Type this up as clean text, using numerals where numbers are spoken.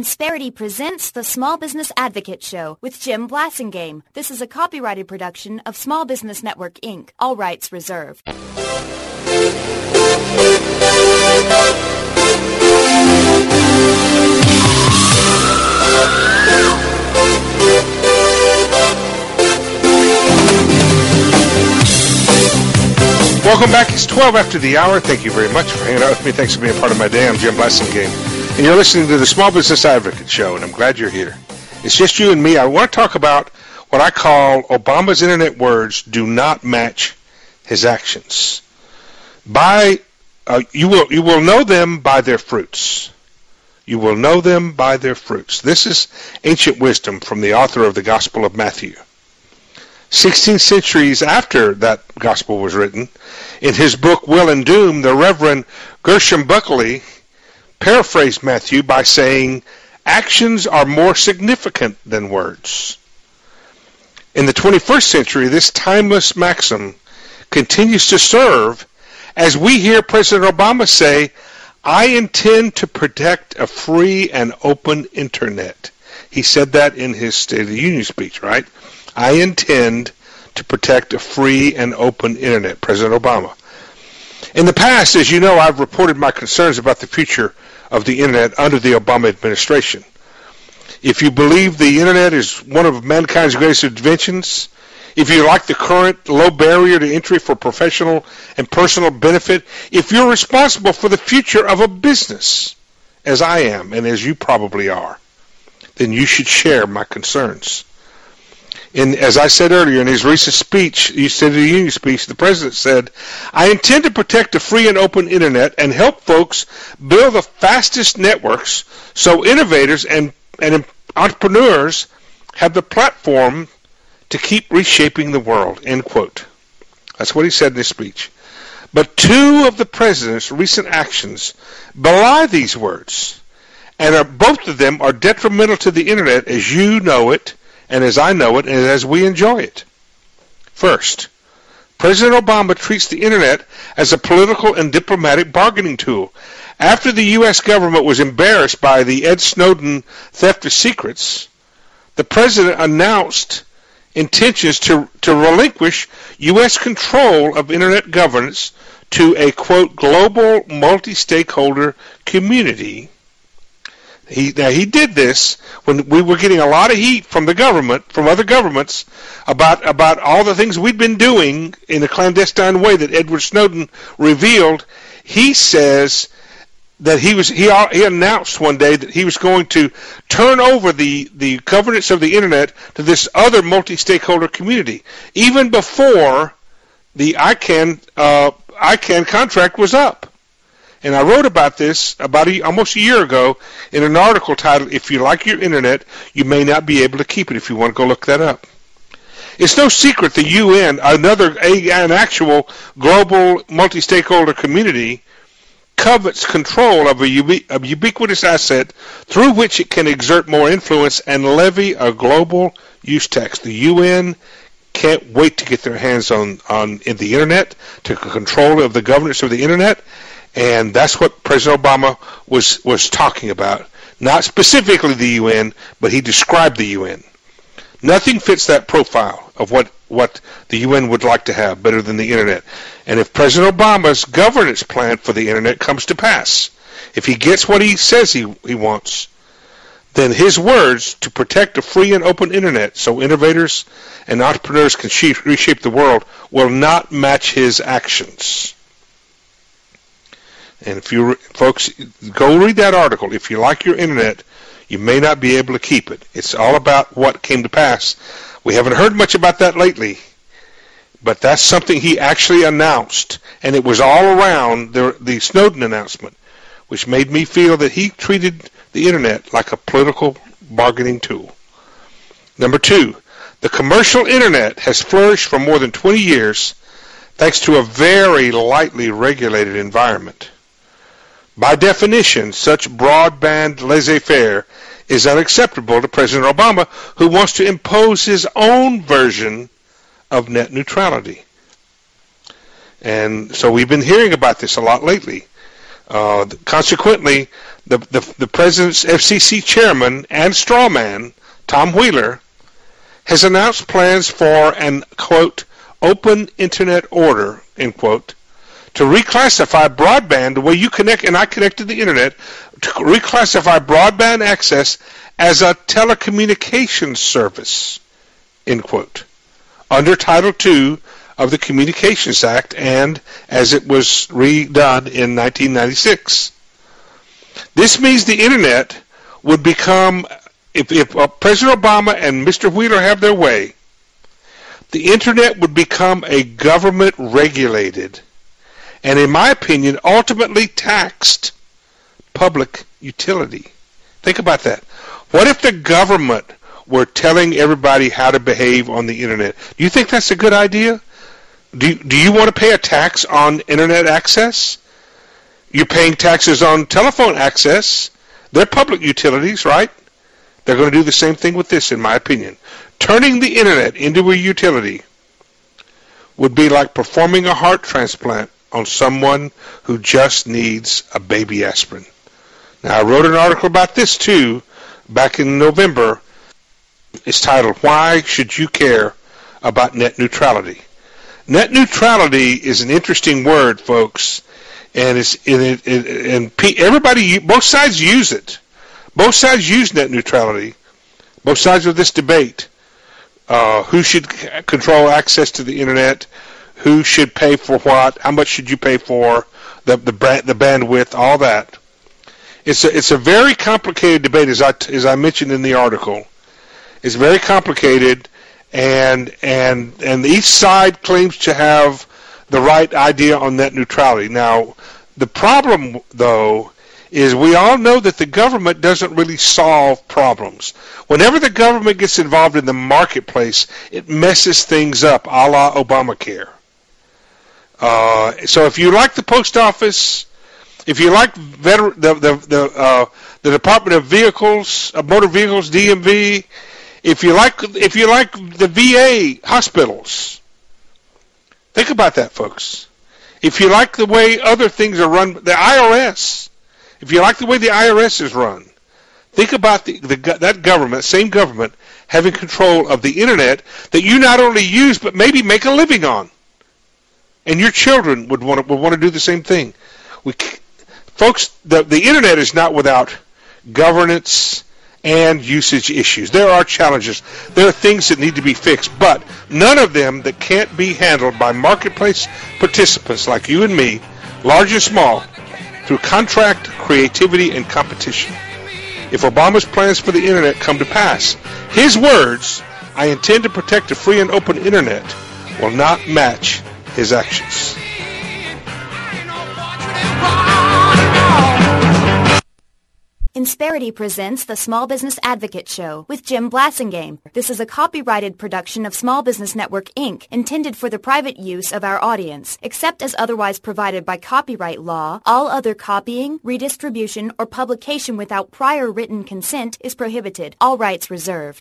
Insperity presents the Small Business Advocate Show with Jim Blasingame. This is a copyrighted production of Small Business Network, Inc. All rights reserved. Welcome back. It's 12 after the hour. Thank you very much for hanging out with me. Thanks for being part of my day. I'm Jim Blasingame. And you're listening to the Small Business Advocate Show, and I'm glad you're here. It's just you and me. I want to talk about what I call Obama's internet words do not match his actions. You will know them by their fruits. You will know them by their fruits. This is ancient wisdom from the author of the Gospel of Matthew. 16 centuries after that gospel was written, in his book Will and Doom, the Reverend Gershom Buckley paraphrased Matthew by saying, actions are more significant than words. In the 21st century, this timeless maxim continues to serve as we hear President Obama say, I intend to protect a free and open internet. He said that in his State of the Union speech, right? I intend to protect a free and open internet, President Obama. In the past, as you know, I've reported my concerns about the future of the internet under the Obama administration. If you believe the internet is one of mankind's greatest inventions, if you like the current low barrier to entry for professional and personal benefit, if you're responsible for the future of a business, as I am and as you probably are, then you should share my concerns. As I said earlier, in his recent speech, his State of the Union speech, the President said, I intend to protect a free and open internet and help folks build the fastest networks so innovators and entrepreneurs have the platform to keep reshaping the world, end quote. That's what he said in his speech. But two of the President's recent actions belie these words, and both of them are detrimental to the internet as you know it, and as I know it, and as we enjoy it. First, President Obama treats the internet as a political and diplomatic bargaining tool. After the U.S. government was embarrassed by the Ed Snowden theft of secrets, the President announced intentions to relinquish U.S. control of internet governance to a, quote, global multi-stakeholder community. He did this when we were getting a lot of heat from the government, from other governments, about all the things we'd been doing in a clandestine way that Edward Snowden revealed. He says that he announced one day that he was going to turn over the governance of the internet to this other multi-stakeholder community, even before the ICANN contract was up. And I wrote about this almost a year ago in an article titled, If You Like Your Internet, You May Not Be Able to Keep It, if you want to go look that up. It's no secret the UN, an actual global multi-stakeholder community, covets control of a ubiquitous asset through which it can exert more influence and levy a global use tax. The UN can't wait to get their hands on the internet, to control of the governance of the internet. And that's what President Obama was talking about. Not specifically the UN, but he described the UN. Nothing fits that profile of what the UN would like to have better than the internet. And if President Obama's governance plan for the internet comes to pass, if he gets what he says he wants, then his words to protect a free and open internet so innovators and entrepreneurs can reshape the world will not match his actions. And if you folks go read that article, if you like your internet, you may not be able to keep it. It's all about what came to pass. We haven't heard much about that lately, but that's something he actually announced, and it was all around the Snowden announcement, which made me feel that he treated the internet like a political bargaining tool. Number two, the commercial internet has flourished for more than 20 years thanks to a very lightly regulated environment. By definition, such broadband laissez-faire is unacceptable to President Obama, who wants to impose his own version of net neutrality. And so we've been hearing about this a lot lately. Consequently, the president's FCC chairman and strawman, Tom Wheeler, has announced plans for an, quote, open internet order, end quote, to reclassify broadband the way you connect, and I connect to the internet, to reclassify broadband access as a telecommunications service, end quote, under Title II of the Communications Act and as it was redone in 1996. This means the internet would become, if President Obama and Mr. Wheeler have their way, the internet would become a government-regulated and, in my opinion, ultimately taxed public utility. Think about that. What if the government were telling everybody how to behave on the internet? Do you think that's a good idea? Do you want to pay a tax on internet access? You're paying taxes on telephone access. They're public utilities, right? They're going to do the same thing with this, in my opinion. Turning the internet into a utility would be like performing a heart transplant on someone who just needs a baby aspirin. Now, I wrote an article about this too back in November. It's titled, Why Should You Care About Net Neutrality? Net neutrality is an interesting word, folks, and everybody, both sides use it. Both sides use net neutrality. Both sides of this debate. Who should control access to the internet? Who should pay for what? How much should you pay for the bandwidth? All that. It's a very complicated debate, as I mentioned in the article. It's very complicated, and each side claims to have the right idea on net neutrality. Now, the problem, though, is we all know that the government doesn't really solve problems. Whenever the government gets involved in the marketplace, it messes things up, a la Obamacare. So if you like the post office, if you like the Department of Vehicles, Motor Vehicles, DMV, if you like the VA hospitals, think about that, folks. If you like the way other things are run, the IRS, if you like the way the IRS is run, think about that government, same government, having control of the internet that you not only use but maybe make a living on, and your children would want to do the same thing. Folks, the internet is not without governance and usage issues. There are challenges. There are things that need to be fixed, but none of them that can't be handled by marketplace participants like you and me, large and small, through contract, creativity, and competition. If Obama's plans for the internet come to pass, his words, I intend to protect a free and open internet, will not match his actions. Insperity presents the Small Business Advocate Show with Jim Blasingame. This is a copyrighted production of Small Business Network, Inc., intended for the private use of our audience. Except as otherwise provided by copyright law, all other copying, redistribution, or publication without prior written consent is prohibited. All rights reserved.